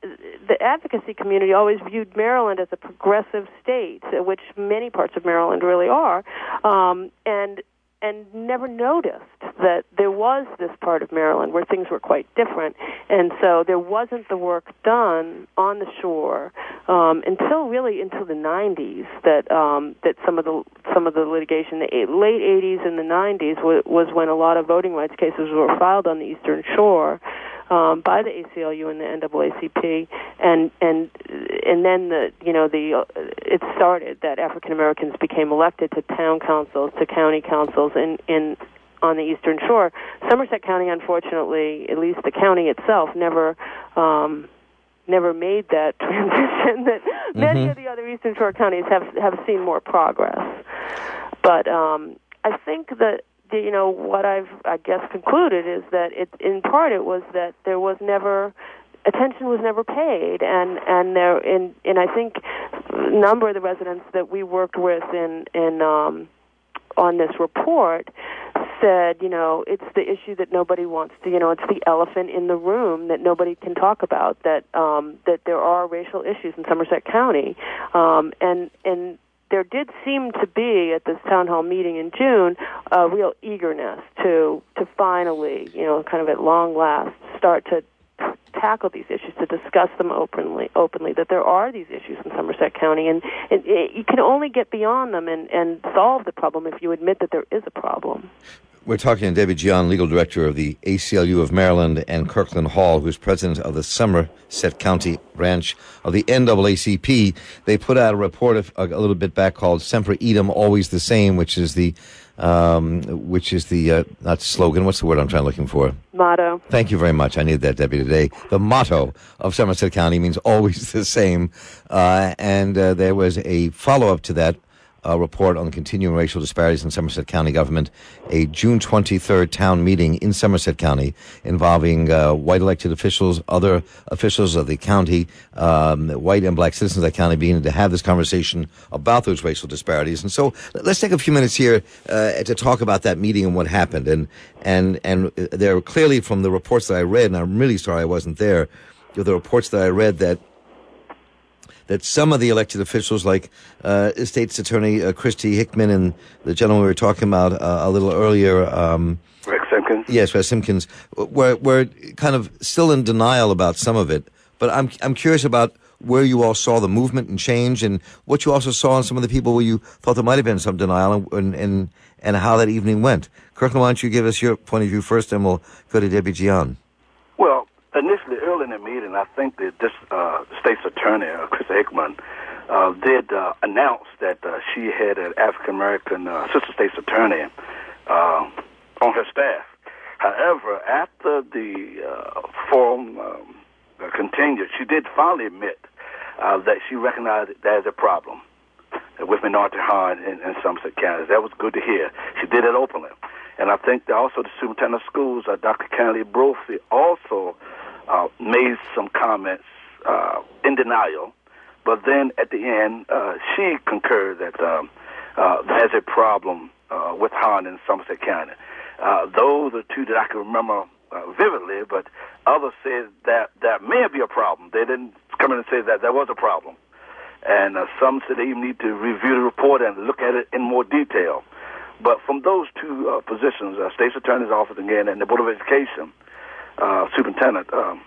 the advocacy community always viewed Maryland as a progressive state, which many parts of Maryland really are, um, and and never noticed that there was this part of Maryland where things were quite different. And so there wasn't the work done on the shore um, until really until the nineties that um, that some of the some of the litigation, the eight, late eighties and the nineties was, was when a lot of voting rights cases were filed on the Eastern Shore um, by the A C L U and the N double A C P, and and and then the you know the uh, it started that African Americans became elected to town councils, to county councils in in on the Eastern Shore. Somerset County, unfortunately, at least the county itself, never um, never made that transition. That mm-hmm. many of the other Eastern Shore counties have have seen more progress. But um, I think that the, you know what I've I guess concluded is that it in part it was that there was never attention was never paid, and and there in and I think a number of the residents that we worked with in in um, on this report said, you know, it's the issue that nobody wants to, you know, it's the elephant in the room that nobody can talk about, that um, that there are racial issues in Somerset County, um, and and there did seem to be at this town hall meeting in June a real eagerness to to finally, you know, kind of at long last, start to tackle these issues, to discuss them openly, openly, that there are these issues in Somerset County, and, and it, you can only get beyond them and, and solve the problem if you admit that there is a problem. We're talking to Debbie Gian, legal director of the A C L U of Maryland, and Kirkland Hall, who's president of the Somerset County branch of the N double A C P. They put out a report a, a little bit back called "Semper Idem, Always the Same," which is the um, which is the uh, not slogan. What's the word I'm trying looking for? Motto. Thank you very much. I needed that, Debbie, today. The motto of Somerset County means always the same, uh, and uh, there was a follow-up to that. A report on continuing racial disparities in Somerset County government, a June twenty-third town meeting in Somerset County involving uh, white elected officials, other officials of the county, um, white and black citizens of the county, beginning to have this conversation about those racial disparities. And so let's take a few minutes here uh, to talk about that meeting and what happened. And, and, and there clearly from the reports that I read, and I'm really sorry I wasn't there, the reports that I read that that some of the elected officials, like uh, State's Attorney uh, Christy Hickman and the gentleman we were talking about uh, a little earlier, um, Rex Simpkins. Yes, Rex Simpkins, were were kind of still in denial about some of it. But I'm I'm curious about where you all saw the movement and change, and what you also saw in some of the people where you thought there might have been some denial, and and, and how that evening went. Kirkland, why don't you give us your point of view first, and we'll go to Debbie Gian. Well, initially, early in the meeting, I think that this uh, state's attorney, uh, Chris Hickman, uh, did uh, announce that uh, she had an African-American uh, assistant state's attorney uh, on her staff. However, after the uh, forum um, continued, she did finally admit uh, that she recognized that as a problem with minority harm in, in Somerset County. That was good to hear. She did it openly. And I think that also the superintendent of schools, uh, Doctor Kennedy Brophy, also uh, made some comments uh, in denial. But then at the end, uh, she concurred that um, uh, there's a problem uh, with harm in Somerset County. Uh, those are two that I can remember uh, vividly, but others said that that may be a problem. They didn't come in and say that there was a problem. And uh, some said they even need to review the report and look at it in more detail. But from those two uh, positions, uh, State's Attorney's Office again and the Board of Education uh, Superintendent, um,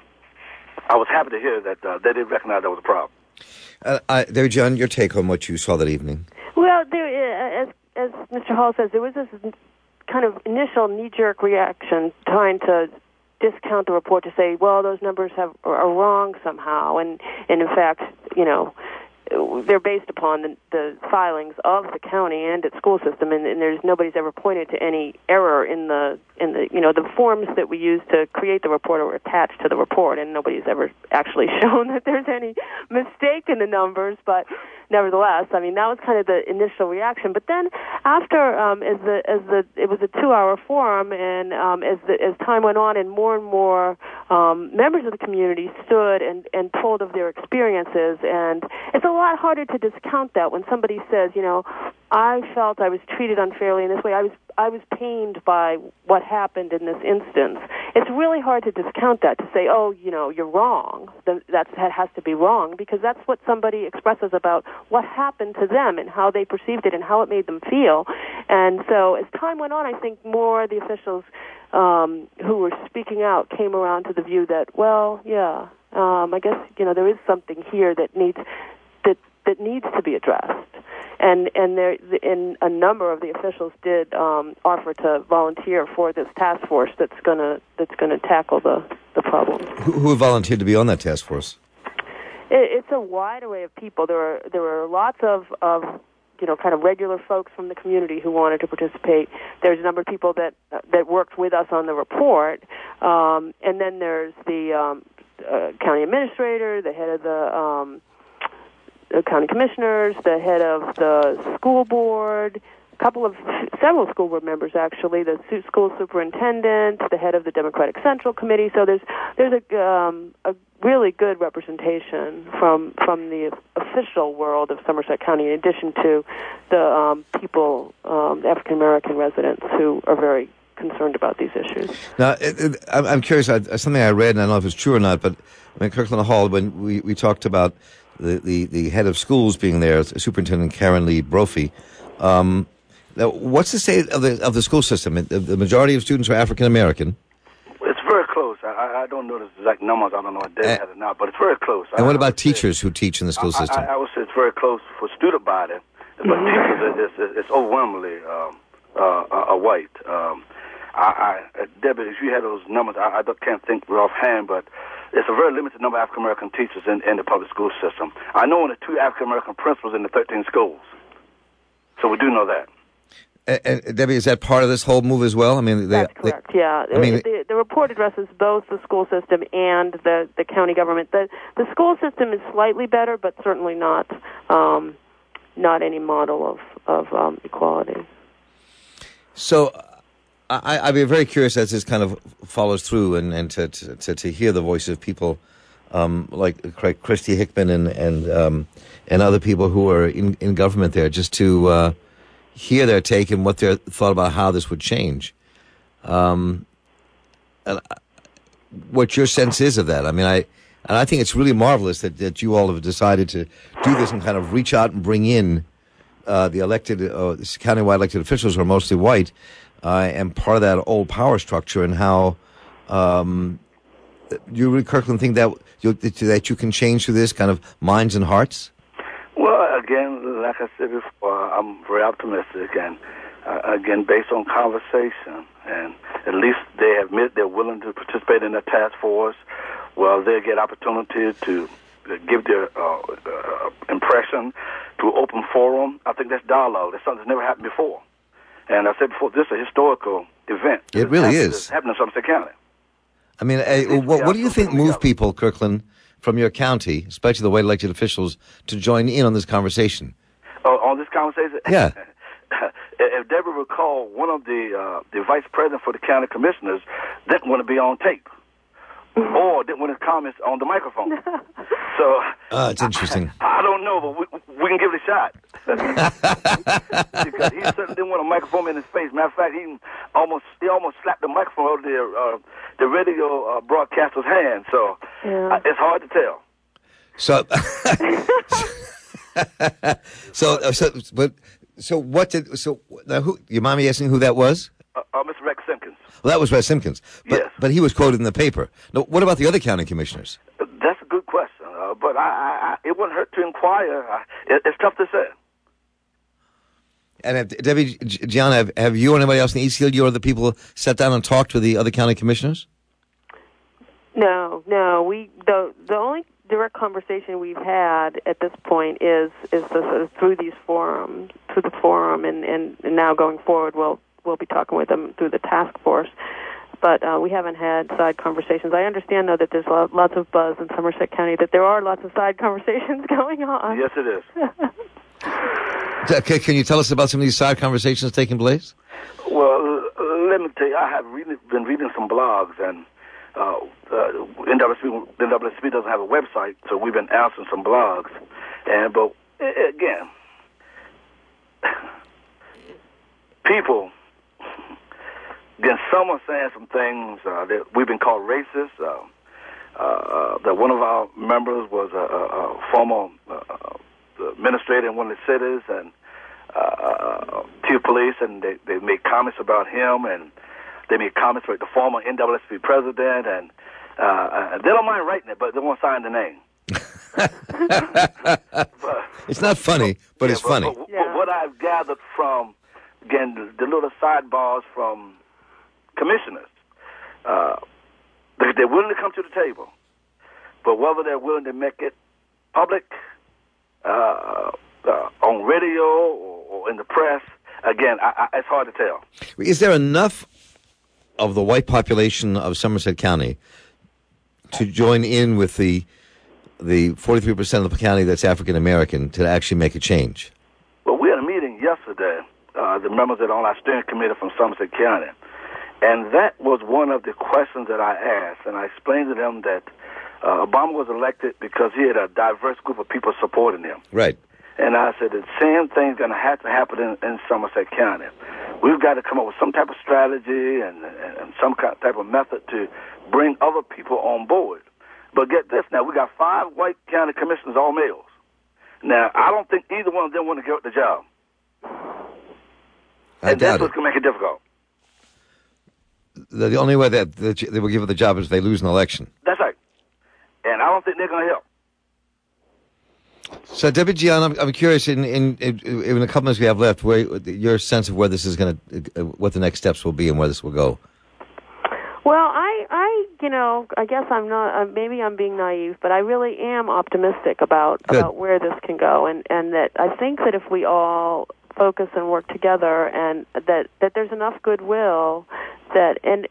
I was happy to hear that uh, they did recognize there was a problem. Uh, uh, there, John, your take on what you saw that evening. Well, there, uh, as, as Mister Hall says, there was this kind of initial knee-jerk reaction trying to discount the report to say, well, those numbers have are wrong somehow. And, and in fact, you know, they're based upon the, the filings of the county and its school system, and, and there's nobody's ever pointed to any error in the in the you know the forms that we use to create the report are attached to the report, and nobody's ever actually shown that there's any mistake in the numbers. But nevertheless, I mean that was kind of the initial reaction. But then after, um, as the as the it was a two-hour forum, and um, as the as time went on, and more and more um, members of the community stood and and told of their experiences, and it's a lot harder to discount that when somebody says, you know, I felt I was treated unfairly in this way. I was I was pained by what happened in this instance. It's really hard to discount that, to say, oh, you know, you're wrong. That that has to be wrong, because that's what somebody expresses about what happened to them and how they perceived it and how it made them feel. And so as time went on, I think more of the officials um, who were speaking out came around to the view that, well, yeah, um, I guess, you know, there is something here that needs that that needs to be addressed. And and there, and a number of the officials did um, offer to volunteer for this task force that's gonna that's gonna tackle the, the problem. Who, who volunteered to be on that task force? It, it's a wide array of people. There were there were lots of, of you know kind of regular folks from the community who wanted to participate. There's a number of people that that worked with us on the report, um, and then there's the um, uh, county administrator, the head of the um, the county commissioners, the head of the school board, a couple of, several school board members actually, the school superintendent, the head of the Democratic Central Committee. So there's there's a um, a really good representation from from the official world of Somerset County, in addition to the um, people, um, African American residents who are very concerned about these issues. Now, it, it, I'm curious. I, something I read, and I don't know if it's true or not, but in Kirkland Hall, when we, we talked about The, the, the head of schools being there, Superintendent Karen Lee Brophy. Um, now, what's the state of the of the school system? The, the majority of students are African American. It's very close. I, I don't know the exact numbers. I don't know what they had or not, but it's very close. And I, what I about teachers say, who teach in the school system? I, I, I would say it's very close for student body, but mm-hmm. teachers, it's, it's, it's overwhelmingly um, uh, uh, white. Um, I, I, Debbie, if you had those numbers, I, I can't think offhand, but it's a very limited number of African American teachers in, in the public school system. I know only two African American principals in the thirteen schools, so we do know that. And, and Debbie, is that part of this whole move as well? I mean, they, that's correct. They, yeah, I mean, the, the report addresses both the school system and the, the county government. The the school system is slightly better, but certainly not um, not any model of of um, equality. So. I, I'd be very curious as this kind of follows through, and, and to, to to hear the voices of people um, like Christy Hickman and and um, and other people who are in, in government there, just to uh, hear their take and what their thought about how this would change. Um, and what your sense is of that? I mean, I And I think it's really marvelous that, that you all have decided to do this and kind of reach out and bring in uh, the elected, uh, countywide elected officials who are mostly white, uh, and part of that old power structure, and how um, you really, Kirkland, think that you, that you can change through this kind of minds and hearts? Well, again, like I said before, I'm very optimistic, and uh, again, based on conversation, and at least they admit they're willing to participate in the task force. Well, they'll get opportunity to give their uh, uh, impression to an open forum. I think that's dialogue. That's something that's never happened before. And I said before, this is a historical event. It really is. It's happening in Somerset County. I mean, uh, what, what do you think moved people, Kirkland, from your county, especially the white elected officials, to join in on this conversation? Oh, on this conversation? Yeah. If Deborah recall, one of the uh, the vice president for the county commissioners didn't want to be on tape, or didn't want to comment on the microphone. So, oh, it's interesting. I, I don't know, but we, we can give it a shot. Because he certainly didn't want a microphone in his face. Matter of fact, he almost he almost slapped the microphone out of the uh, the radio uh, broadcaster's hand. So yeah. uh, it's hard to tell. So, so, uh, so, but. So what did so now? Who you mind me asking who that was? Uh, uh, Mister Rex Simpkins. Well, that was Rex Simpkins. But, yes, but he was quoted in the paper. Now, what about the other county commissioners? That's a good question, uh, but I, I, I, it wouldn't hurt to inquire. I, it, it's tough to say. And have, Debbie, Gianna, have, have you or anybody else in the East Field, you or the people, sat down and talked to the other county commissioners? No, no. We the the only direct conversation we've had at this point is is the, sort of through these forums, through the forum, and, and, and now going forward, we'll we'll be talking with them through the task force. But uh, we haven't had side conversations. I understand, though, that there's lots of buzz in Somerset County, that there are lots of side conversations going on. Yes, it is. Okay, can you tell us about some of these side conversations taking place? Well, let me tell you, I have really been reading some blogs, and uh, uh, N double S P doesn't have a website, so we've been answering some blogs. And but again, people, again, some are saying some things uh, that we've been called racist. Uh, uh, that one of our members was a, a, a former uh, administrator in one of the cities, and uh, chief police, and they, they made comments about him, and they made comments about the former N double S P president, and uh, they don't mind writing it, but they won't sign the name. but, it's not funny, but yeah, it's funny. But, but, yeah. but what I've gathered from, again, the, the little sidebars from commissioners, uh, they, they're willing to come to the table, but whether they're willing to make it public, uh, uh, on radio or, or in the press, again, I, I, it's hard to tell. Is there enough of the white population of Somerset County to join in with the the forty-three percent of the county that's African American to actually make a change? Well, we had a meeting yesterday, uh, the members that are on our steering committee from Somerset County, and that was one of the questions that I asked, and I explained to them that uh, Obama was elected because he had a diverse group of people supporting him. Right. And I said the same thing's going to have to happen in, in Somerset County. We've got to come up with some type of strategy and, and, and some kind of type of method to bring other people on board. But get this now, we got five white county commissioners, all males. Now, I don't think either one of them want to give up the job. I and doubt that's what's going to make it difficult. The, the only way that, that they will give it the job is if they lose an election. That's right. And I don't think they're going to help. So, Debbie Gian, I'm, I'm curious, in, in, in, in the couple minutes we have left, where your sense of where this is going to, uh, what the next steps will be and where this will go. Well, I, I, you know, I guess I'm not. Uh, maybe I'm being naive, but I really am optimistic about Good. about where this can go, and and that I think that if we all focus and work together, and that that there's enough goodwill, that and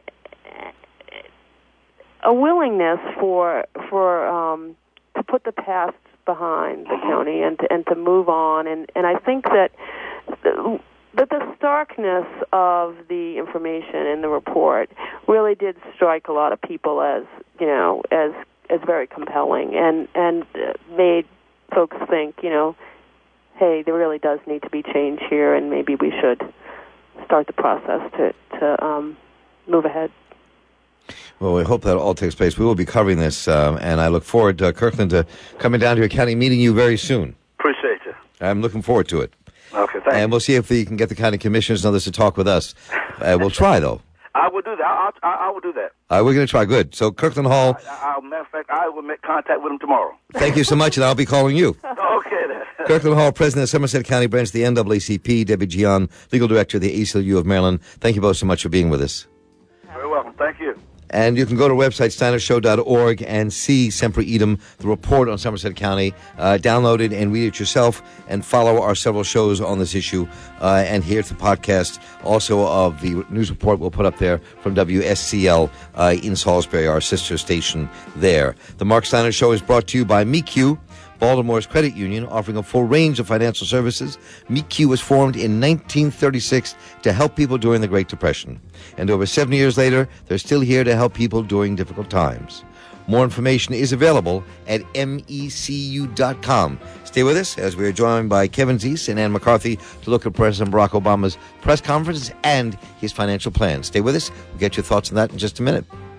a willingness for for um, to put the past behind the county and to, and to move on, and and I think that. The, But the starkness of the information in the report really did strike a lot of people as, you know, as as very compelling, and and made folks think, you know, hey, there really does need to be change here, and maybe we should start the process to to um, move ahead. Well, we hope that all takes place. We will be covering this, um, and I look forward, uh, Kirkland, to coming down to your county, meeting you very soon. Appreciate you. I'm looking forward to it. Okay, thank And you. we'll see if we can get the county commissioners and others to talk with us. Uh, we'll try, though. I will do that. I, I, I will do that. Uh, we're going to try. Good. So, Kirkland Hall, I, I, matter of fact, I will make contact with him tomorrow. thank you so much, and I'll be calling you. Okay, then. Kirkland Hall, President of Somerset County Branch of the N double A C P, Debbie Gian, Legal Director of the A C L U of Maryland. Thank you both so much for being with us. Very welcome. Thank you. And you can go to our website, steiner show dot org, and see Semper Idem, the report on Somerset County. Uh, download it and read it yourself, and follow our several shows on this issue. Uh, and here's the podcast also of the news report we'll put up there from W S C L uh, in Salisbury, our sister station there. The Mark Steiner Show is brought to you by M E Q, Baltimore's credit union, offering a full range of financial services. M E Q was formed in nineteen thirty-six to help people during the Great Depression. And over seventy years later, they're still here to help people during difficult times. More information is available at M E C U dot com. Stay with us as we are joined by Kevin Zeese and Ann McCarthy to look at President Barack Obama's press conference and his financial plan. Stay with us. We'll get your thoughts on that in just a minute.